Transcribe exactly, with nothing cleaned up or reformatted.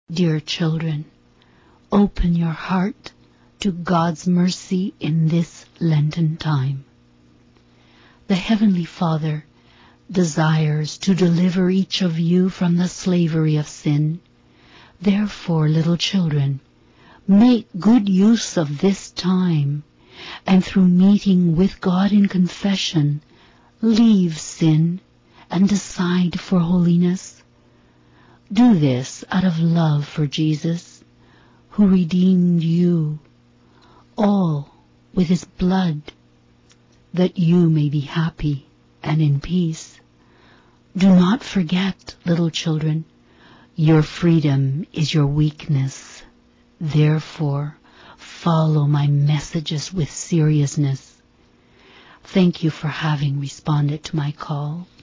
Dear children, open your heart to God's mercy in this Lenten time. The Heavenly Father desires to deliver each of you from the slavery of sin. Therefore, little children, make good use of this time, and through meeting with God in confession, leave sin and decide for holiness. Do this out of love for Jesus, who redeemed you, all with his blood, that you may be happy and in peace. Do not forget, little children, your freedom is your weakness. Therefore, follow my messages with seriousness. Thank you for having responded to my call.